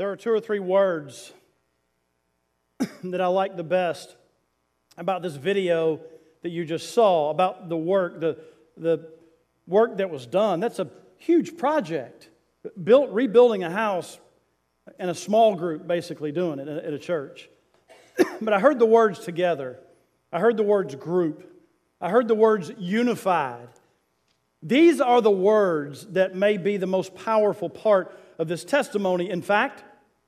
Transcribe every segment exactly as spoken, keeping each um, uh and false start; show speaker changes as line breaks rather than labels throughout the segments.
There are two or three words that I like the best about this video that you just saw, about the work, the, the work that was done. That's a huge project. Built, rebuilding a house in a small group, basically doing it at a church. But I heard the words together. I heard the words group. I heard the words unified. These are the words that may be the most powerful part of this testimony. In fact,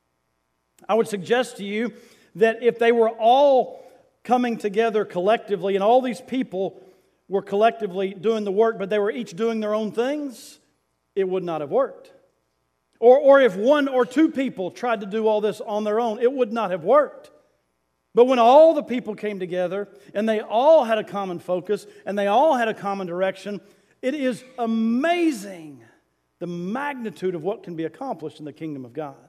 I would suggest to you that if they were all coming together collectively and all these people were collectively doing the work, but they were each doing their own things, it would not have worked. Or, or if one or two people tried to do all this on their own, it would not have worked. But when all the people came together and they all had a common focus and they all had a common direction, it is amazing the magnitude of what can be accomplished in the kingdom of God.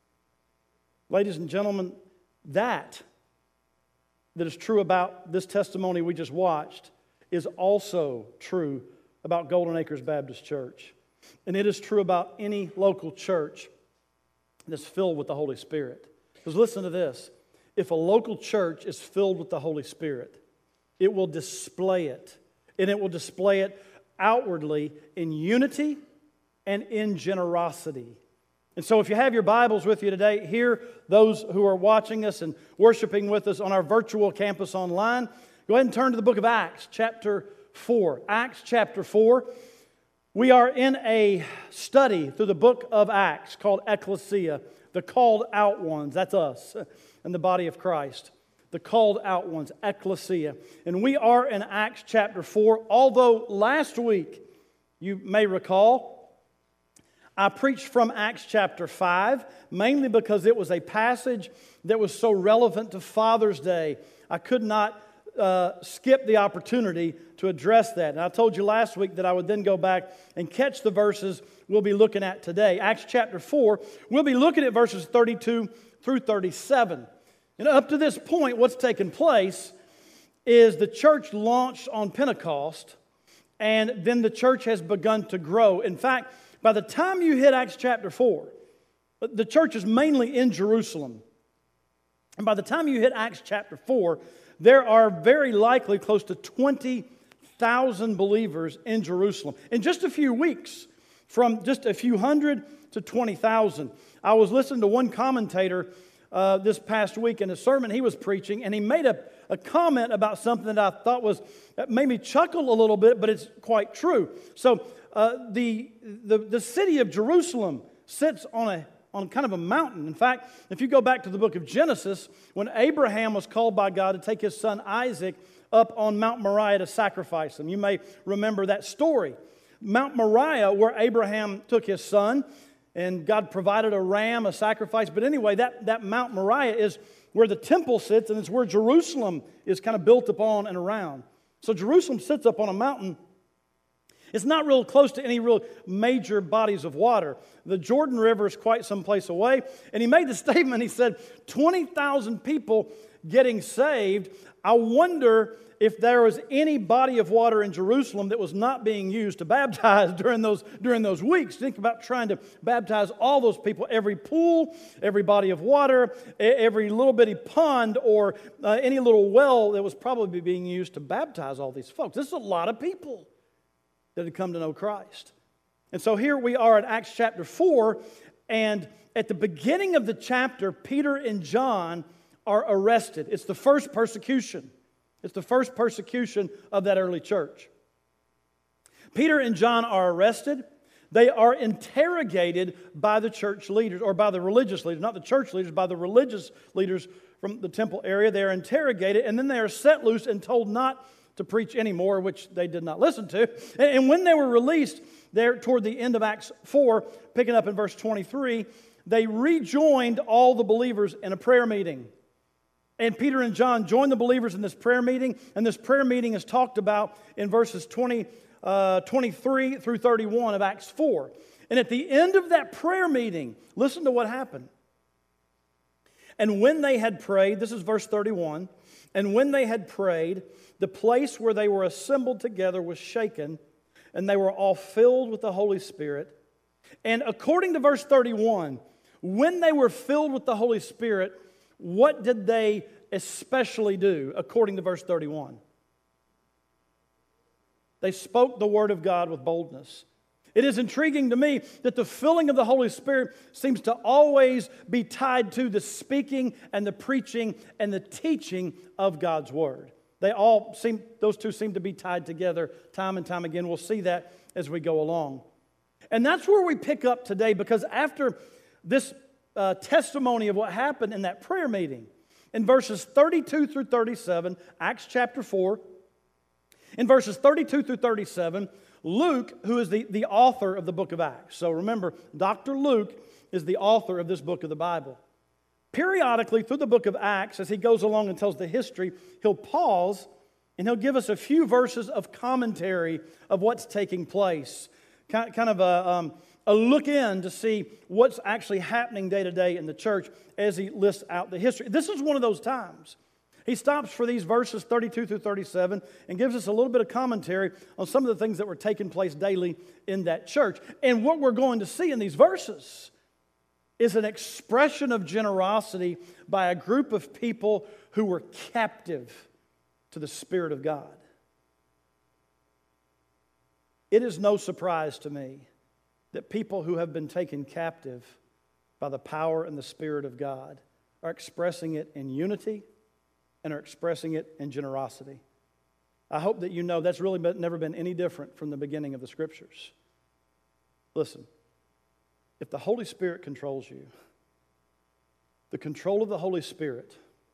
Ladies and gentlemen, that that is true about this testimony we just watched is also true about Golden Acres Baptist Church. And it is true about any local church that's filled with the Holy Spirit. Because listen to this. If a local church is filled with the Holy Spirit, it will display it. And it will display it outwardly in unity and in generosity. And so if you have your Bibles with you today, here, those who are watching us and worshiping with us on our virtual campus online, go ahead and turn to the book of Acts, chapter four. Acts chapter four. We are in a study through the book of Acts called Ecclesia, the called out ones. That's us in the body of Christ. The called out ones, Ecclesia. And we are in Acts chapter four, although last week, you may recall, I preached from Acts chapter five, mainly because it was a passage that was so relevant to Father's Day. I could not uh, skip the opportunity to address that. And I told you last week that I would then go back and catch the verses we'll be looking at today. Acts chapter four, we'll be looking at verses thirty-two through thirty-seven. And up to this point, what's taken place is the church launched on Pentecost, and then the church has begun to grow. In fact, by the time you hit Acts chapter four, the church is mainly in Jerusalem. And by the time you hit Acts chapter four, there are very likely close to twenty thousand believers in Jerusalem. In just a few weeks, from just a few hundred to twenty thousand. I was listening to one commentator uh, this past week in a sermon he was preaching, and he made a, a comment about something that I thought was, that made me chuckle a little bit, but it's quite true. So, Uh, the, the, the city of Jerusalem sits on a on kind of a mountain. In fact, if you go back to the book of Genesis, when Abraham was called by God to take his son Isaac up on Mount Moriah to sacrifice him, you may remember that story. Mount Moriah, where Abraham took his son, and God provided a ram, a sacrifice. But anyway, that, that Mount Moriah is where the temple sits, and it's where Jerusalem is kind of built upon and around. So Jerusalem sits up on a mountain. It's not real close to any real major bodies of water. The Jordan River is quite some place away. And he made the statement, he said, twenty thousand people getting saved. I wonder if there was any body of water in Jerusalem that was not being used to baptize during those, during those weeks. Think about trying to baptize all those people. Every pool, every body of water, every little bitty pond, or uh, any little well that was probably being used to baptize all these folks. This is a lot of people that had come to know Christ. And so here we are in Acts chapter four, and at the beginning of the chapter, Peter and John are arrested. It's the first persecution. It's the first persecution of that early church. Peter and John are arrested. They are interrogated by the church leaders, or by the religious leaders, not the church leaders, by the religious leaders from the temple area. They are interrogated, and then they are set loose and told not to preach anymore, which they did not listen to. And when they were released, there toward the end of Acts four, picking up in verse twenty-three, they rejoined all the believers in a prayer meeting. And Peter and John joined the believers in this prayer meeting, and this prayer meeting is talked about in verses twenty, uh, twenty-three through thirty-one of Acts four. And at the end of that prayer meeting, listen to what happened. And when they had prayed, this is verse thirty-one, and when they had prayed, the place where they were assembled together was shaken, and they were all filled with the Holy Spirit. And according to verse thirty-one, when they were filled with the Holy Spirit, what did they especially do, according to verse thirty-one? They spoke the word of God with boldness. It is intriguing to me that the filling of the Holy Spirit seems to always be tied to the speaking and the preaching and the teaching of God's word. They all seem, those two seem to be tied together time and time again. We'll see that as we go along. And that's where we pick up today, because after this uh, testimony of what happened in that prayer meeting, in verses thirty-two through thirty-seven, Acts chapter four, in verses thirty-two through thirty-seven, Luke, who is the, the author of the book of Acts. So remember, Doctor Luke is the author of this book of the Bible. Periodically through the book of Acts, as he goes along and tells the history, he'll pause and he'll give us a few verses of commentary of what's taking place. Kind of a, um, a look in to see what's actually happening day to day in the church as he lists out the history. This is one of those times. He stops for these verses thirty-two through thirty-seven and gives us a little bit of commentary on some of the things that were taking place daily in that church. And what we're going to see in these verses is an expression of generosity by a group of people who were captive to the Spirit of God. It is no surprise to me that people who have been taken captive by the power and the Spirit of God are expressing it in unity and are expressing it in generosity. I hope that you know that's really been, never been any different from the beginning of the Scriptures. Listen, if the Holy Spirit controls you, the control of the Holy Spirit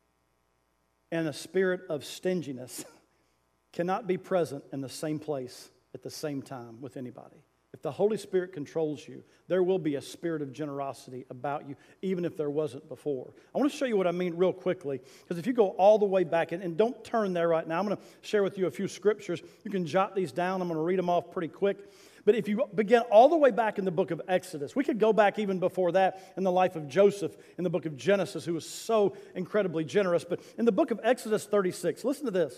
and a spirit of stinginess cannot be present in the same place at the same time with anybody. If the Holy Spirit controls you, there will be a spirit of generosity about you, even if there wasn't before. I want to show you what I mean real quickly, because if you go all the way back, and, and don't turn there right now, I'm going to share with you a few scriptures. You can jot these down. I'm going to read them off pretty quick. But if you begin all the way back in the book of Exodus, we could go back even before that in the life of Joseph in the book of Genesis, who was so incredibly generous. But in the book of Exodus thirty-six, listen to this.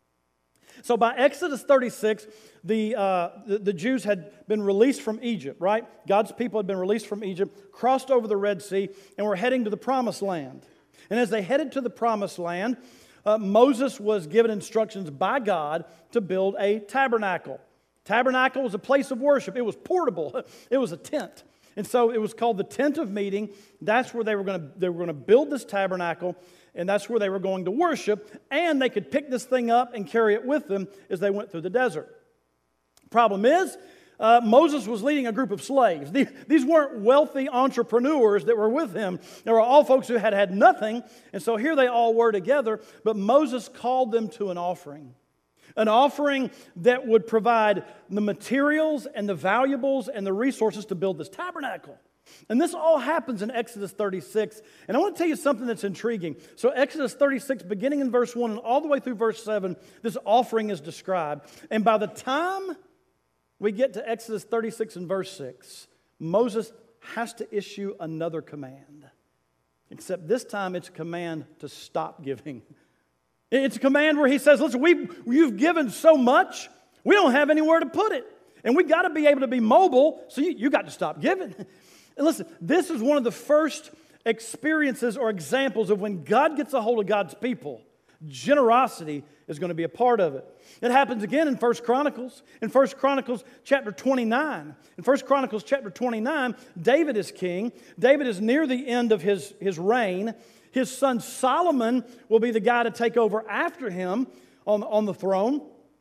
So by Exodus thirty-six, the, uh, the, the Jews had been released from Egypt, right? God's people had been released from Egypt, crossed over the Red Sea, and were heading to the Promised Land. And as they headed to the Promised Land, uh, Moses was given instructions by God to build a tabernacle. Tabernacle was a place of worship. It was portable. It was a tent. And so it was called the Tent of Meeting. That's where they were going to, they were going to build this tabernacle, and that's where they were going to worship, and they could pick this thing up and carry it with them as they went through the desert. Problem is, uh, Moses was leading a group of slaves. These, these weren't wealthy entrepreneurs that were with him. They were all folks who had had nothing, and so here they all were together, but Moses called them to an offering. An offering that would provide the materials and the valuables and the resources to build this tabernacle. And this all happens in Exodus thirty-six. And I want to tell you something that's intriguing. So Exodus thirty-six, beginning in verse one and all the way through verse seven, this offering is described. And by the time we get to Exodus thirty-six and verse six, Moses has to issue another command. Except this time it's a command to stop giving. It's a command where he says, listen, we you've given so much, we don't have anywhere to put it. And we got to be able to be mobile, so you, you got to stop giving. And listen, this is one of the first experiences or examples of when God gets a hold of God's people, generosity is going to be a part of it. It happens again in First Chronicles. In First Chronicles chapter twenty-nine. In First Chronicles chapter twenty-nine, David is king. David is near the end of his, his reign. His son Solomon will be the guy to take over after him on, on the throne.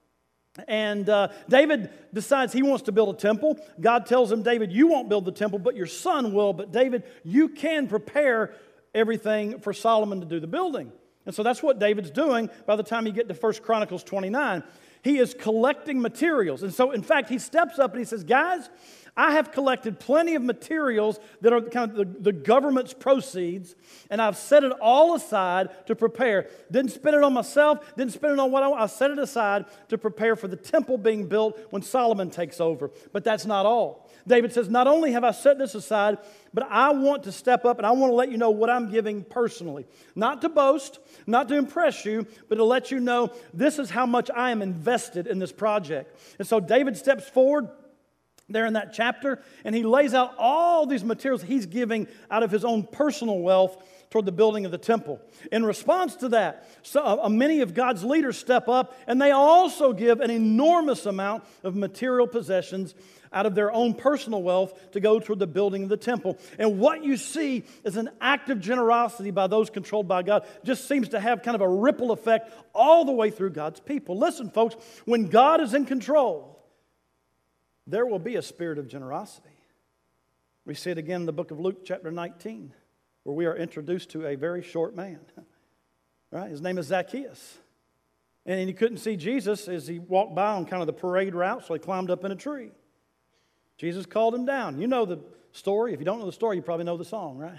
And uh, David decides he wants to build a temple. God tells him, David, you won't build the temple, but your son will. But David, you can prepare everything for Solomon to do the building. And so that's what David's doing by the time you get to First Chronicles twenty-nine. He is collecting materials. And so, in fact, he steps up and he says, guys, I have collected plenty of materials that are kind of the, the government's proceeds, and I've set it all aside to prepare. Didn't spend it on myself, didn't spend it on what I want. I set it aside to prepare for the temple being built when Solomon takes over. But that's not all. David says, not only have I set this aside, but I want to step up and I want to let you know what I'm giving personally. Not to boast, not to impress you, but to let you know this is how much I am invested in this project. And so David steps forward. there in that chapter, and he lays out all these materials he's giving out of his own personal wealth toward the building of the temple. In response to that, so, uh, many of God's leaders step up, and they also give an enormous amount of material possessions out of their own personal wealth to go toward the building of the temple. And what you see is an act of generosity by those controlled by God. Just seems to have kind of a ripple effect all the way through God's people. Listen, folks, when God is in control, there will be a spirit of generosity. We see it again in the book of Luke chapter nineteen, where we are introduced to a very short man. Right? His name is Zacchaeus. And he couldn't see Jesus as he walked by on kind of the parade route, so he climbed up in a tree. Jesus called him down. You know the story. If you don't know the story, you probably know the song, right?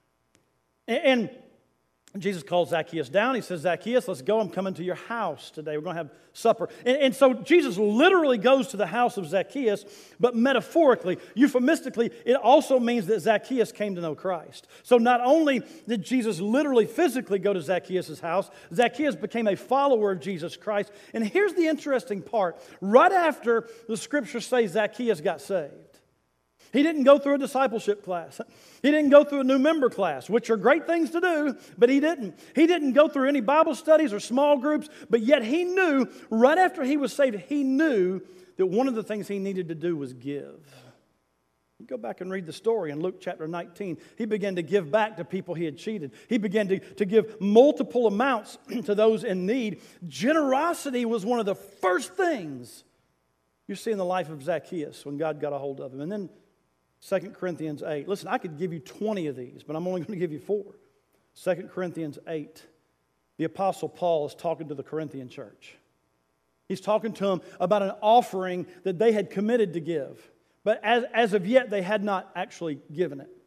And Jesus calls Zacchaeus down. He says, Zacchaeus, let's go. I'm coming to your house today. We're going to have supper. And, and so Jesus literally goes to the house of Zacchaeus, but metaphorically, euphemistically, it also means that Zacchaeus came to know Christ. So not only did Jesus literally physically go to Zacchaeus' house, Zacchaeus became a follower of Jesus Christ. And here's the interesting part. Right after the scriptures say Zacchaeus got saved, he didn't go through a discipleship class. He didn't go through a new member class, which are great things to do, but he didn't. He didn't go through any Bible studies or small groups, but yet he knew, right after he was saved, he knew that one of the things he needed to do was give. Go back and read the story in Luke chapter nineteen. He began to give back to people he had cheated. He began to, to give multiple amounts to those in need. Generosity was one of the first things you see in the life of Zacchaeus when God got a hold of him. And then Second Corinthians eight. Listen, I could give you twenty of these, but I'm only going to give you four. Second Corinthians eight. The Apostle Paul is talking to the Corinthian church. He's talking to them about an offering that they had committed to give, but as, as of yet, they had not actually given it.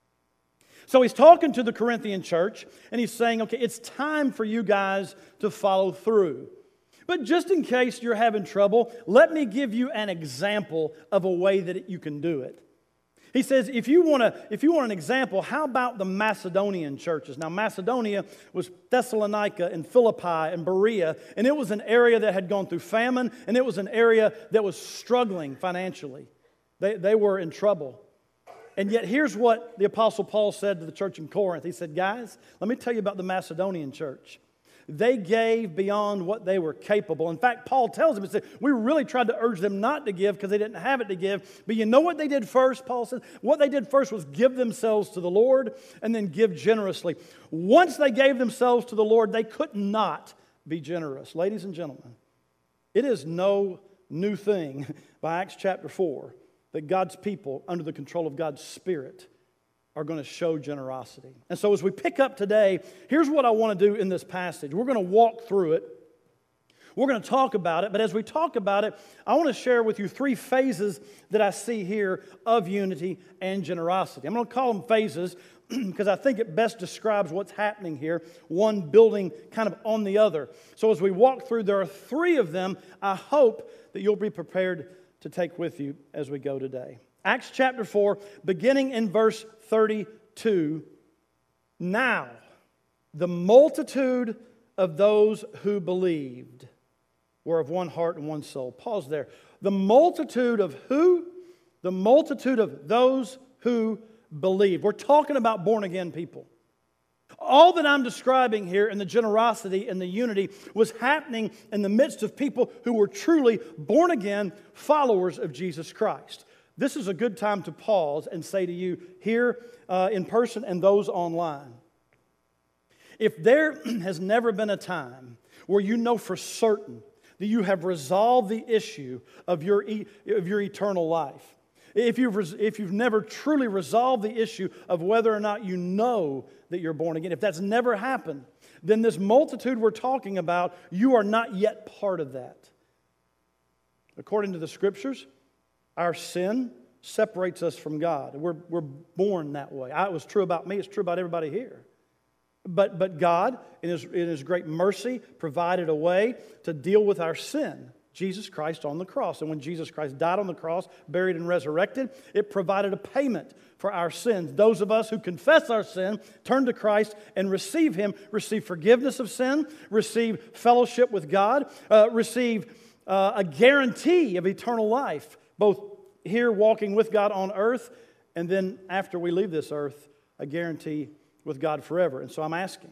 So he's talking to the Corinthian church, and he's saying, okay, it's time for you guys to follow through. But just in case you're having trouble, let me give you an example of a way that you can do it. He says, if you want to, if you want an example, how about the Macedonian churches? Now, Macedonia was Thessalonica and Philippi and Berea, and it was an area that had gone through famine, and it was an area that was struggling financially. They, they were in trouble. And yet, here's what the Apostle Paul said to the church in Corinth. He said, guys, let me tell you about the Macedonian church. They gave beyond what they were capable. In fact, Paul tells them, he said, we really tried to urge them not to give because they didn't have it to give. But you know what they did first, Paul said? What they did first was give themselves to the Lord and then give generously. Once they gave themselves to the Lord, they could not be generous. Ladies and gentlemen, it is no new thing by Acts chapter four that God's people, under the control of God's Spirit, are going to show generosity. And so as we pick up today, here's what I want to do in this passage. We're going to walk through it. We're going to talk about it. But as we talk about it, I want to share with you three phases that I see here of unity and generosity. I'm going to call them phases because I think it best describes what's happening here, one building kind of on the other. So as we walk through, there are three of them. I hope that you'll be prepared to take with you as we go today. Acts chapter four, beginning in verse thirty-two. Now, the multitude of those who believed were of one heart and one soul. Pause there. The multitude of who? The multitude of those who believed. We're talking about born-again people. All that I'm describing here in the generosity and the unity was happening in the midst of people who were truly born-again followers of Jesus Christ. This is a good time to pause and say to you here uh, in person and those online, if there has never been a time where you know for certain that you have resolved the issue of your, e- of your eternal life, if you've, res- if you've never truly resolved the issue of whether or not you know that you're born again, if that's never happened, then this multitude we're talking about, you are not yet part of that. According to the Scriptures, our sin separates us from God. We're, we're born that way. I, it was true about me. It's true about everybody here. But, but God, in His, in His great mercy, provided a way to deal with our sin. Jesus Christ on the cross. And when Jesus Christ died on the cross, buried and resurrected, it provided a payment for our sins. Those of us who confess our sin, turn to Christ and receive Him, receive forgiveness of sin, receive fellowship with God, uh, receive uh, a guarantee of eternal life, both here walking with God on earth, and then after we leave this earth, a guarantee with God forever. And so I'm asking,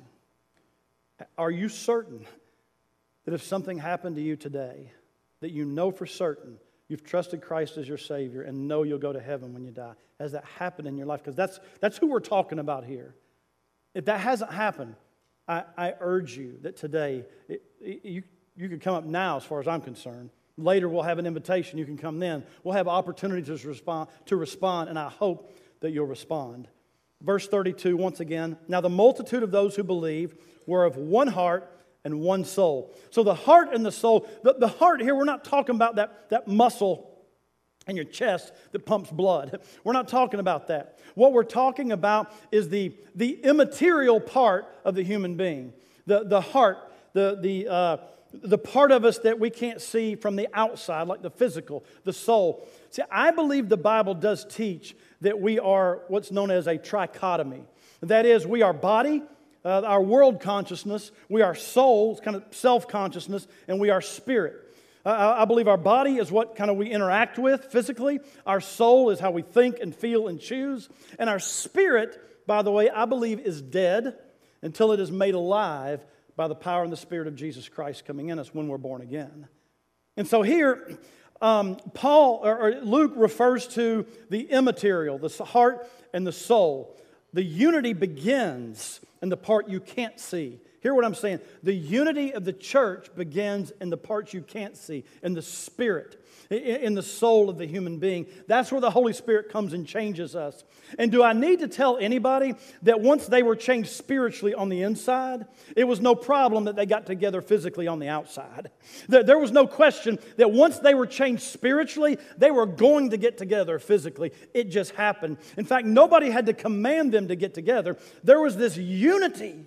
are you certain that if something happened to you today, that you know for certain you've trusted Christ as your Savior and know you'll go to heaven when you die? Has that happened in your life? Because that's, that's who we're talking about here. If that hasn't happened, I, I urge you that today, it, it, you, you can come up now as far as I'm concerned. Later we'll have an invitation. You can come then. We'll have opportunities to respond, to respond, and I hope that you'll respond. Verse thirty-two, once again. Now the multitude of those who believed were of one heart and one soul. So the heart and the soul, the, the heart here, we're not talking about that, that muscle in your chest that pumps blood. We're not talking about that. What we're talking about is the, the immaterial part of the human being. The, the heart, the, the, uh, the part of us that we can't see from the outside, like the physical, the soul. See, I believe the Bible does teach that we are what's known as a trichotomy. That is, we are body, uh, our world consciousness, we are soul, it's kind of self-consciousness, and we are spirit. Uh, I believe our body is what kind of we interact with physically. Our soul is how we think and feel and choose. And our spirit, by the way, I believe is dead until it is made alive by the power and the Spirit of Jesus Christ coming in us when we're born again. And so here, um, Paul or, or Luke refers to the immaterial, the heart and the soul. The unity begins in the part you can't see. Hear what I'm saying. The unity of the church begins in the parts you can't see, in the spirit, in the soul of the human being. That's where the Holy Spirit comes and changes us. And do I need to tell anybody that once they were changed spiritually on the inside, it was no problem that they got together physically on the outside? There was no question that once they were changed spiritually, they were going to get together physically. It just happened. In fact, nobody had to command them to get together. There was this unity,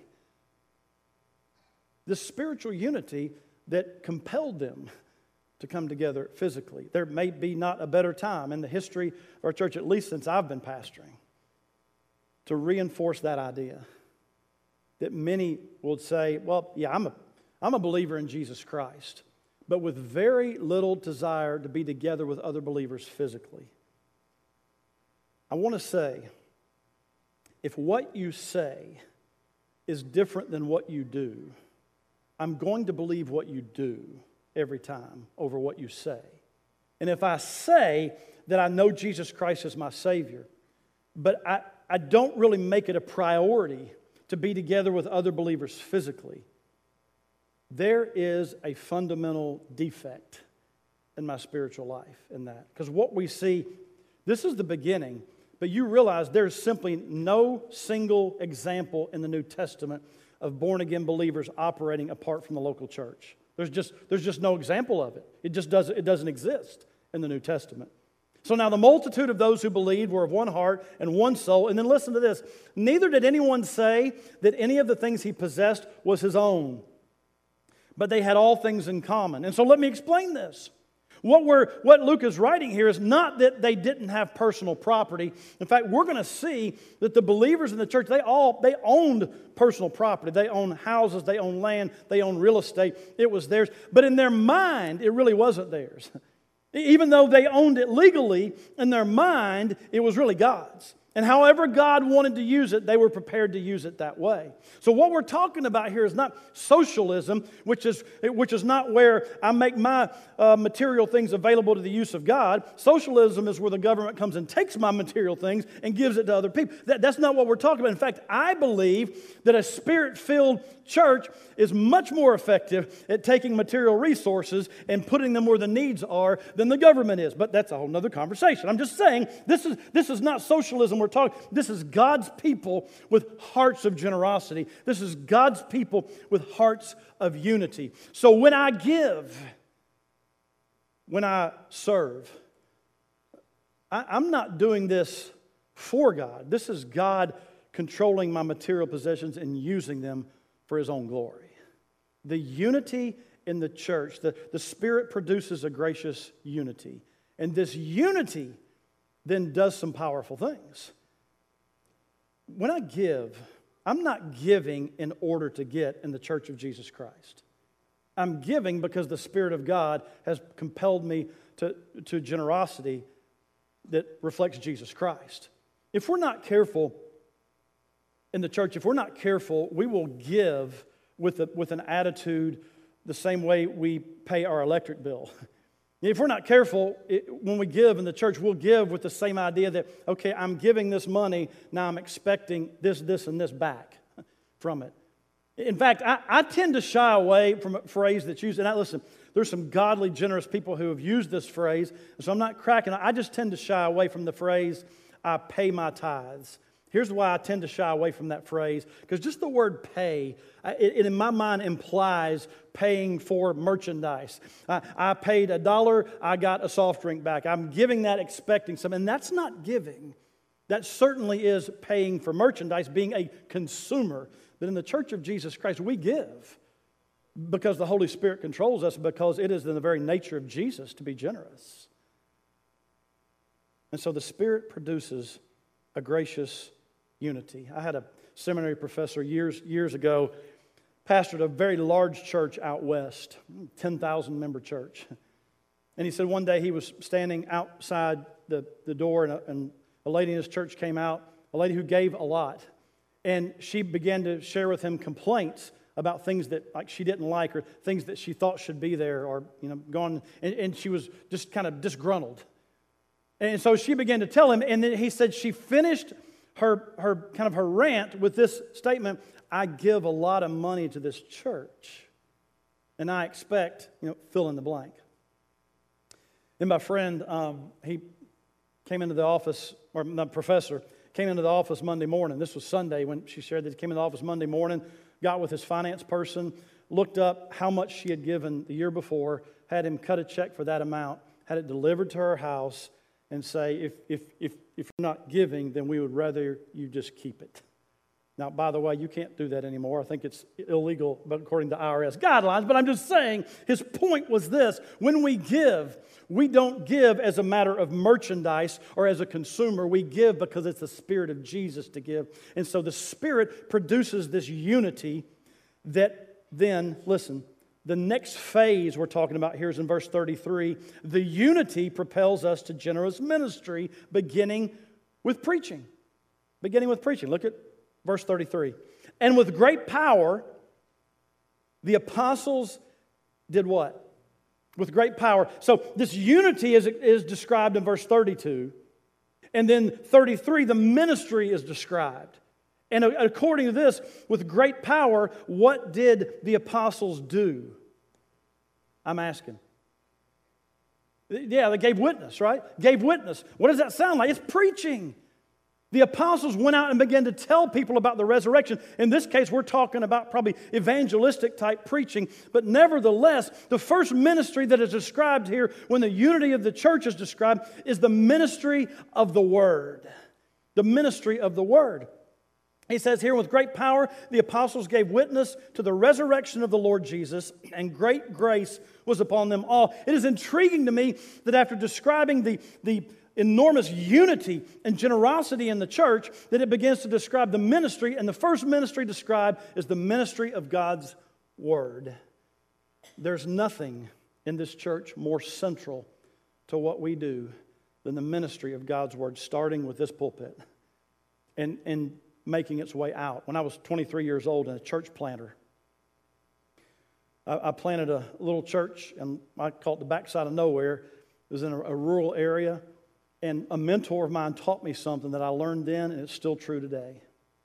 this spiritual unity that compelled them to come together physically. There may be not a better time in the history of our church, at least since I've been pastoring, to reinforce that idea. That many would say, well, yeah, I'm a, I'm a believer in Jesus Christ, but with very little desire to be together with other believers physically. I want to say, if what you say is different than what you do, I'm going to believe what you do every time over what you say. And if I say that I know Jesus Christ as my Savior, but I, I don't really make it a priority to be together with other believers physically, there is a fundamental defect in my spiritual life in that. Because what we see, this is the beginning, but you realize there's simply no single example in the New Testament of born-again believers operating apart from the local church. There's just, there's just no example of it. It just doesn't, it doesn't exist in the New Testament. So now the multitude of those who believed were of one heart and one soul. And then listen to this. Neither did anyone say that any of the things he possessed was his own, but they had all things in common. And so let me explain this. What, we're, what Luke is writing here is not that they didn't have personal property. In fact, we're going to see that the believers in the church, they all they owned personal property. They owned houses, they owned land, they owned real estate. It was theirs. But in their mind, it really wasn't theirs. Even though they owned it legally, in their mind, it was really God's. And however God wanted to use it, they were prepared to use it that way. So what we're talking about here is not socialism, which is, which is not where I make my uh, material things available to the use of God. Socialism is where the government comes and takes my material things and gives it to other people. That, that's not what we're talking about. In fact, I believe that a Spirit-filled church is much more effective at taking material resources and putting them where the needs are than the government is. But that's a whole other conversation. I'm just saying, this is, this is not socialism we're talking. This is God's people with hearts of generosity. This is God's people with hearts of unity. So when I give, when I serve, I, I'm not doing this for God. This is God controlling my material possessions and using them for His own glory. The unity in the church, the, the Spirit produces a gracious unity. And this unity then does some powerful things. When I give, I'm not giving in order to get in the church of Jesus Christ. I'm giving because the Spirit of God has compelled me to, to generosity that reflects Jesus Christ. If we're not careful in the church, if we're not careful, we will give with, a, with an attitude the same way we pay our electric bill. If we're not careful, it, when we give in the church, we'll give with the same idea that, okay, I'm giving this money, now I'm expecting this, this, and this back from it. In fact, I, I tend to shy away from a phrase that's used, and I, listen, there's some godly, generous people who have used this phrase, so I'm not cracking. I just tend to shy away from the phrase, I pay my tithes. Here's why I tend to shy away from that phrase, because just the word pay, it, it in my mind implies paying for merchandise. I, I paid a dollar, I got a soft drink back. I'm giving that expecting something, and that's not giving. That certainly is paying for merchandise, being a consumer. But in the Church of Jesus Christ, we give because the Holy Spirit controls us, because it is in the very nature of Jesus to be generous. And so the Spirit produces a gracious unity. I had a seminary professor years, years ago, pastored a very large church out west, ten thousand member church. And he said one day he was standing outside the, the door, and a, and a lady in his church came out, a lady who gave a lot. And she began to share with him complaints about things that like she didn't like, or things that she thought should be there, or you know, gone. And, and she was just kind of disgruntled. And so she began to tell him, and then he said she finished her her kind of her rant with this statement: "I give a lot of money to this church, and I expect, you know, fill in the blank." And my friend, um, he came into the office, or the professor came into the office Monday morning. This was Sunday when she shared that he came into the office Monday morning, got with his finance person, looked up how much she had given the year before, had him cut a check for that amount, had it delivered to her house, and say, if, if, if, if you're not giving, then we would rather you just keep it. Now, by the way, you can't do that anymore. I think it's illegal, but according to I R S guidelines. But I'm just saying, his point was this: when we give, we don't give as a matter of merchandise or as a consumer. We give because it's the Spirit of Jesus to give. And so the Spirit produces this unity that then, listen, the next phase we're talking about here is in verse thirty-three. The unity propels us to generous ministry, beginning with preaching. Beginning with preaching. Look at verse thirty-three. And with great power, the apostles did what? With great power. So this unity is, is described in verse thirty-two. And then thirty-three, the ministry is described. And according to this, with great power, what did the apostles do? I'm asking. Yeah, they gave witness, right? Gave witness. What does that sound like? It's preaching. The apostles went out and began to tell people about the resurrection. In this case, we're talking about probably evangelistic type preaching. But nevertheless, the first ministry that is described here, when the unity of the church is described, is the ministry of the Word. The ministry of the Word. He says here, with great power, the apostles gave witness to the resurrection of the Lord Jesus, and great grace was upon them all. It is intriguing to me that after describing the, the enormous unity and generosity in the church, that it begins to describe the ministry, and the first ministry described is the ministry of God's Word. There's nothing in this church more central to what we do than the ministry of God's Word, starting with this pulpit and, and making its way out. When I was twenty-three years old and a church planter, I, I planted a little church, and I call it the backside of nowhere. It was in a, a rural area. And a mentor of mine taught me something that I learned then, and it's still true today.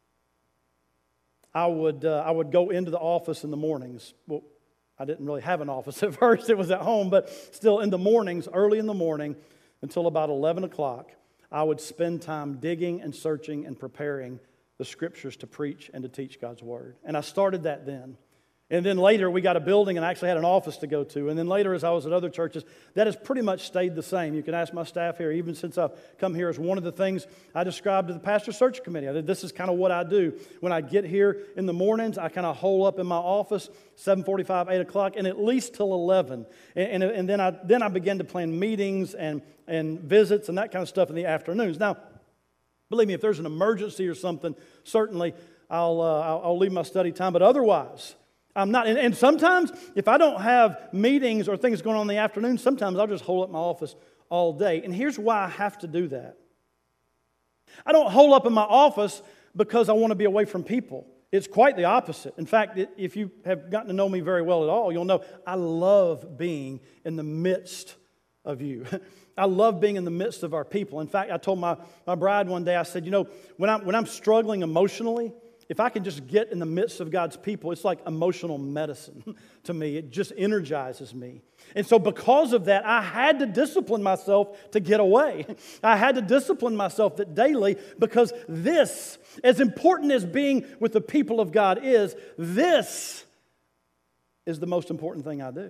I would uh, I would go into the office in the mornings. Well, I didn't really have an office at first. It was at home, but still in the mornings, early in the morning, until about eleven o'clock, I would spend time digging and searching and preparing the Scriptures to preach and to teach God's Word. And I started that then. And then later, we got a building and I actually had an office to go to. And then later, as I was at other churches, that has pretty much stayed the same. You can ask my staff here, even since I've come here, as one of the things I described to the pastor search committee. I said, this is kind of what I do. When I get here in the mornings, I kind of hole up in my office, seven forty-five, eight o'clock, and at least till eleven. And, and, and then I then I began to plan meetings and, and visits and that kind of stuff in the afternoons. Now, believe me, if there's an emergency or something, certainly I'll, uh, I'll, I'll leave my study time. But otherwise, I'm not, and, and sometimes if I don't have meetings or things going on in the afternoon, sometimes I'll just hole up my office all day. And here's why I have to do that. I don't hole up in my office because I want to be away from people. It's quite the opposite. In fact, if you have gotten to know me very well at all, you'll know I love being in the midst of you. I love being in the midst of our people. In fact, I told my, my bride one day, I said, you know, when I'm, when I'm struggling emotionally, if I can just get in the midst of God's people, it's like emotional medicine to me. It just energizes me. And so because of that, I had to discipline myself to get away. I had to discipline myself that daily, because this, as important as being with the people of God is, this is the most important thing I do.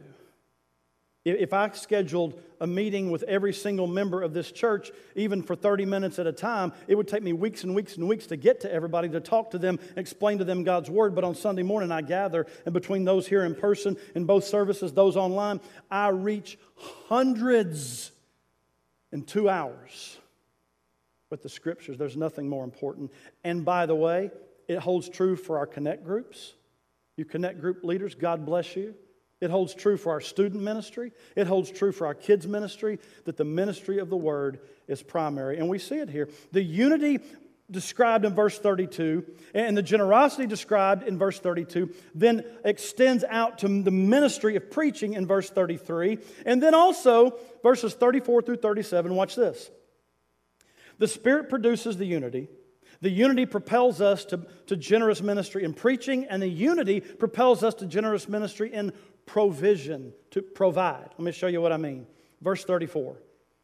If I scheduled a meeting with every single member of this church, even for thirty minutes at a time, it would take me weeks and weeks and weeks to get to everybody, to talk to them, explain to them God's Word. But on Sunday morning, I gather, and between those here in person, in both services, those online, I reach hundreds in two hours with the Scriptures. There's nothing more important. And by the way, it holds true for our Connect groups. You Connect group leaders, God bless you. It holds true for our student ministry. It holds true for our kids' ministry, that the ministry of the Word is primary. And we see it here. The unity described in verse thirty-two and the generosity described in verse thirty-two then extends out to the ministry of preaching in verse thirty-three. And then also verses thirty-four through thirty-seven. Watch this. The Spirit produces the unity. The unity propels us to, to generous ministry in preaching, and the unity propels us to generous ministry in provision, to provide. Let me show you what I mean. Verse thirty-four.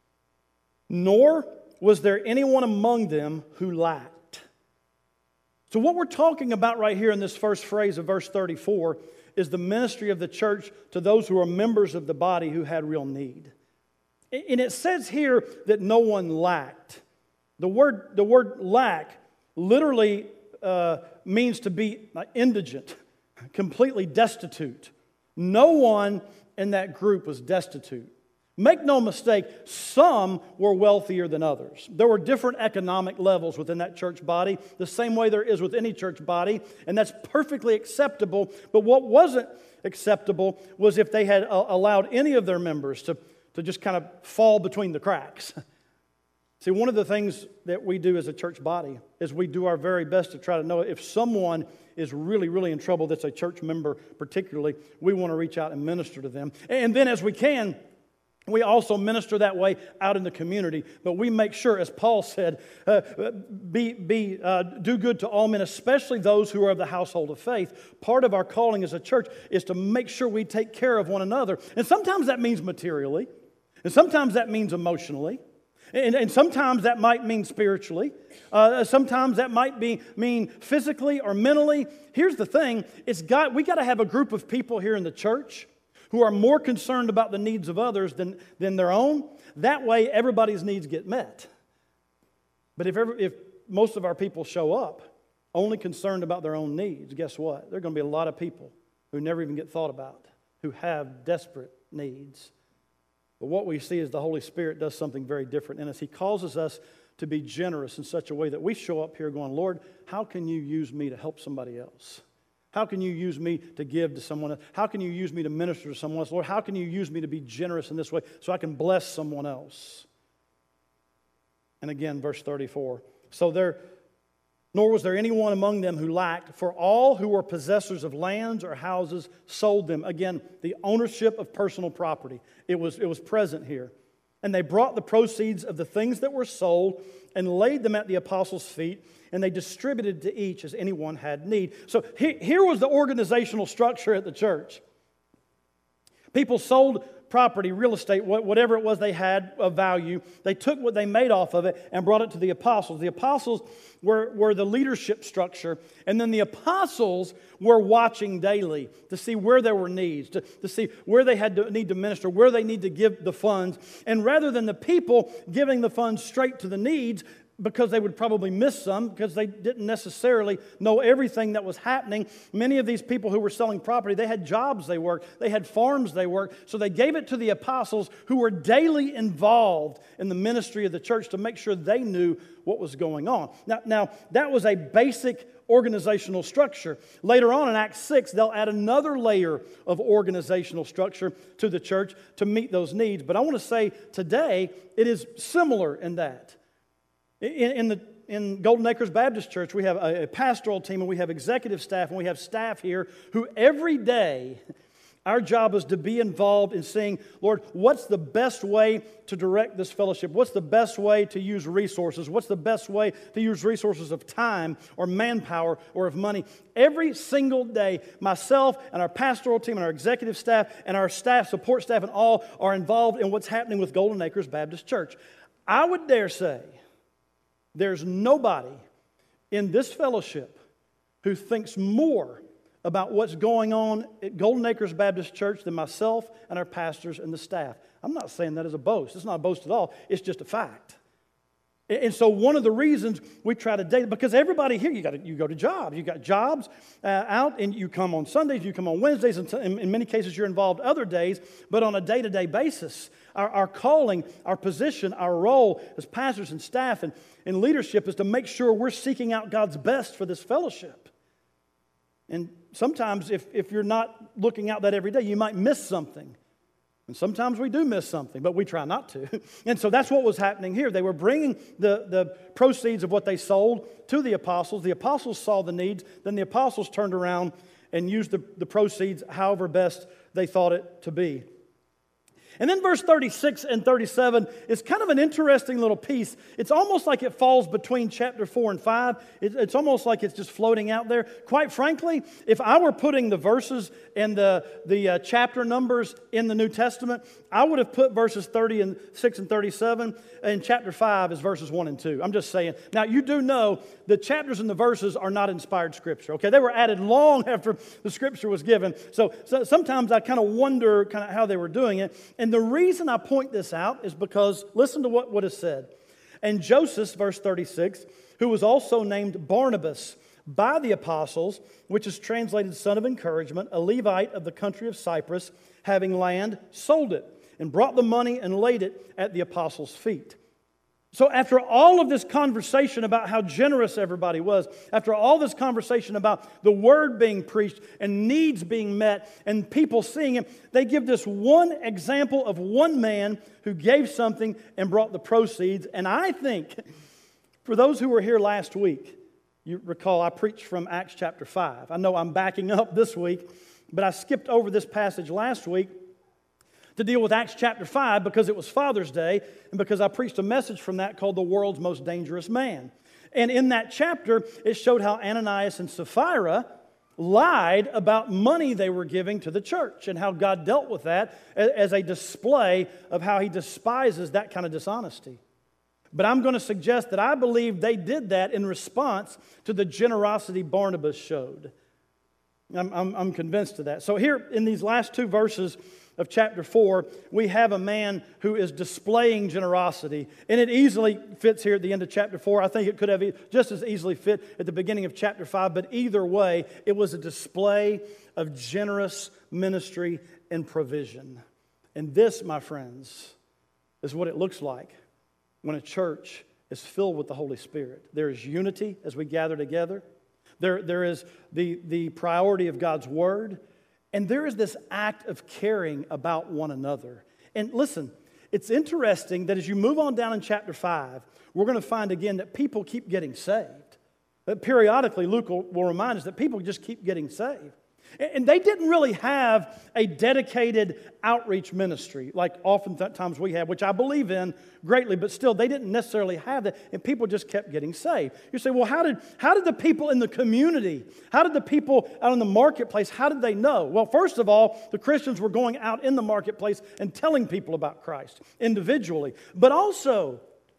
Nor was there anyone among them who lacked. So what we're talking about right here in this first phrase of verse thirty-four is the ministry of the church to those who are members of the body who had real need. And it says here that no one lacked. The word, the word lack literally uh, means to be indigent, completely destitute. No one in that group was destitute. Make no mistake, some were wealthier than others. There were different economic levels within that church body, the same way there is with any church body, and that's perfectly acceptable. But what wasn't acceptable was if they had uh, allowed any of their members to, to just kind of fall between the cracks. See, one of the things that we do as a church body is we do our very best to try to know if someone is really, really in trouble that's a church member particularly, we want to reach out and minister to them. And then as we can, we also minister that way out in the community. But we make sure, as Paul said, uh, be, be, uh, do good to all men, especially those who are of the household of faith. Part of our calling as a church is to make sure we take care of one another. And sometimes that means materially. And sometimes that means emotionally. And, and sometimes that might mean spiritually. Uh, sometimes that might be mean physically or mentally. Here's the thing: it's got we got to have a group of people here in the church who are more concerned about the needs of others than, than their own. That way, everybody's needs get met. But if every, if most of our people show up only concerned about their own needs, guess what? There are going to be a lot of people who never even get thought about, who have desperate needs. But what we see is the Holy Spirit does something very different in us. He causes us to be generous in such a way that we show up here going, Lord, how can you use me to help somebody else? How can you use me to give to someone else? How can you use me to minister to someone else? Lord, how can you use me to be generous in this way so I can bless someone else? And again, verse thirty-four. So there, nor was there anyone among them who lacked, for all who were possessors of lands or houses sold them. Again, the ownership of personal property. It was, it was present here. And they brought the proceeds of the things that were sold and laid them at the apostles' feet, and they distributed to each as anyone had need. So he, here was the organizational structure at the church. People sold property, real estate, whatever it was they had of value. They took what they made off of it and brought it to the apostles. The apostles were, were the leadership structure, and then the apostles were watching daily to see where there were needs, to, to see where they had to need to minister, where they need to give the funds. And rather than the people giving the funds straight to the needs, because they would probably miss some, because they didn't necessarily know everything that was happening. Many of these people who were selling property, they had jobs they worked, they had farms they worked, so they gave it to the apostles who were daily involved in the ministry of the church to make sure they knew what was going on. Now, now that was a basic organizational structure. Later on in Acts six, they'll add another layer of organizational structure to the church to meet those needs. But I want to say today, it is similar in that. In, in, the, in Golden Acres Baptist Church, we have a, a pastoral team, and we have executive staff, and we have staff here who every day, our job is to be involved in seeing, Lord, what's the best way to direct this fellowship? What's the best way to use resources? What's the best way to use resources of time or manpower or of money? Every single day, myself and our pastoral team and our executive staff and our staff, support staff, and all are involved in what's happening with Golden Acres Baptist Church. I would dare say there's nobody in this fellowship who thinks more about what's going on at Golden Acres Baptist Church than myself and our pastors and the staff. I'm not saying that as a boast. It's not a boast at all. It's just a fact. And so one of the reasons we try to date, because everybody here, you got to, you go to jobs. You got jobs uh, out, and you come on Sundays, you come on Wednesdays, and in, in many cases you're involved other days, but on a day-to-day basis, our, our calling, our position, our role as pastors and staff and, and leadership is to make sure we're seeking out God's best for this fellowship. And sometimes if, if you're not looking out that every day, you might miss something. And sometimes we do miss something, but we try not to. And so that's what was happening here. They were bringing the, the proceeds of what they sold to the apostles. The apostles saw the needs. Then the apostles turned around and used the, the proceeds however best they thought it to be. And then verse thirty-six and thirty-seven is kind of an interesting little piece. It's almost like it falls between chapter four and five. It, it's almost like it's just floating out there. Quite frankly, if I were putting the verses and the, the uh, chapter numbers in the New Testament, I would have put verses thirty-six and thirty-seven, and chapter five is verses one and two. I'm just saying. Now, you do know the chapters and the verses are not inspired Scripture, okay? They were added long after the Scripture was given. So, so sometimes I kind of wonder kind of how they were doing it. And the reason I point this out is because, listen to what, what is said. And Joseph, verse thirty-six, who was also named Barnabas by the apostles, which is translated son of encouragement, a Levite of the country of Cyprus, having land, sold it, and brought the money and laid it at the apostles' feet. So after all of this conversation about how generous everybody was, after all this conversation about the word being preached and needs being met and people seeing it, they give this one example of one man who gave something and brought the proceeds. And I think, for those who were here last week, you recall I preached from Acts chapter five. I know I'm backing up this week, but I skipped over this passage last week to deal with Acts chapter five because it was Father's Day and because I preached a message from that called The World's Most Dangerous Man. And in that chapter, it showed how Ananias and Sapphira lied about money they were giving to the church and how God dealt with that as a display of how He despises that kind of dishonesty. But I'm going to suggest that I believe they did that in response to the generosity Barnabas showed. I'm, I'm, I'm convinced of that. So here in these last two verses of chapter four, we have a man who is displaying generosity. And it easily fits here at the end of chapter four. I think it could have just as easily fit at the beginning of chapter five. But either way, it was a display of generous ministry and provision. And this, my friends, is what it looks like when a church is filled with the Holy Spirit. There is unity as we gather together. There, there is the, the priority of God's Word. And there is this act of caring about one another. And listen, it's interesting that as you move on down in chapter five, we're going to find again that people keep getting saved. But periodically, Luke will, will remind us that people just keep getting saved. And they didn't really have a dedicated outreach ministry like oftentimes we have, which I believe in greatly, but still they didn't necessarily have that, and people just kept getting saved. You say, well, how did, how did the people in the community, how did the people out in the marketplace, how did they know? Well, first of all, the Christians were going out in the marketplace and telling people about Christ individually, but also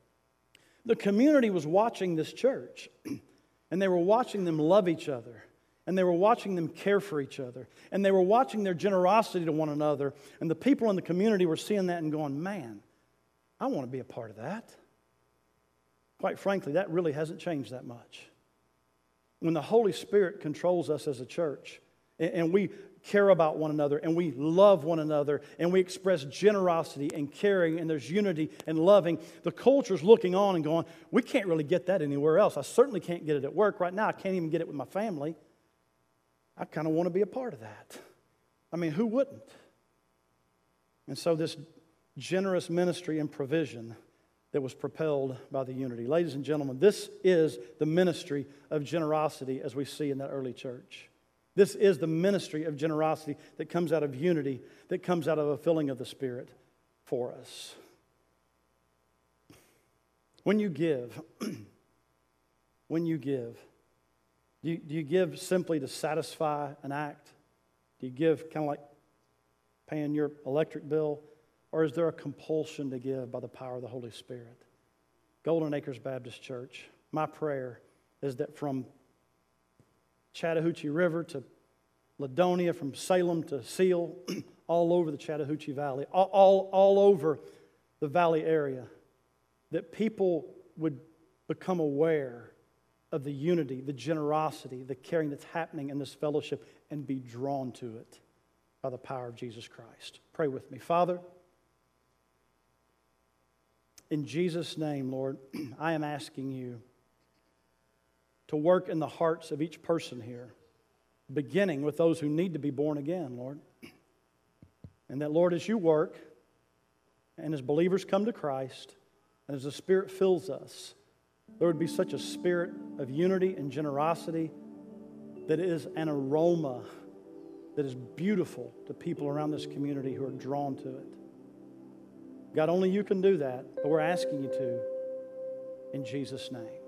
the community was watching this church, and they were watching them love each other. And they were watching them care for each other. And they were watching their generosity to one another. And the people in the community were seeing that and going, man, I want to be a part of that. quite frankly, that really hasn't changed that much. When the Holy Spirit controls us as a church, and we care about one another, and we love one another, and we express generosity and caring, and there's unity and loving, the culture's looking on and going, we can't really get that anywhere else. I certainly can't get it at work. Right now, I can't even get it with my family. I kind of want to be a part of that. I mean, who wouldn't? And so this generous ministry and provision that was propelled by the unity. Ladies and gentlemen, this is the ministry of generosity as we see in that early church. This is the ministry of generosity that comes out of unity, that comes out of a filling of the Spirit for us. When you give, when you give, do you, do you give simply to satisfy an act? Do you give kind of like paying your electric bill? Or is there a compulsion to give by the power of the Holy Spirit? Golden Acres Baptist Church, my prayer is that from Chattahoochee River to Ladonia, from Salem to Seal, all over the Chattahoochee Valley, all, all, all over the valley area, that people would become aware of the unity, the generosity, the caring that's happening in this fellowship and be drawn to it by the power of Jesus Christ. Pray with me. Father, in Jesus' name, Lord, I am asking you to work in the hearts of each person here, beginning with those who need to be born again, Lord. And that, Lord, as you work, and as believers come to Christ, and as the Spirit fills us, there would be such a spirit of unity and generosity that is an aroma that is beautiful to people around this community who are drawn to it. God, only you can do that, but we're asking you to in Jesus' name.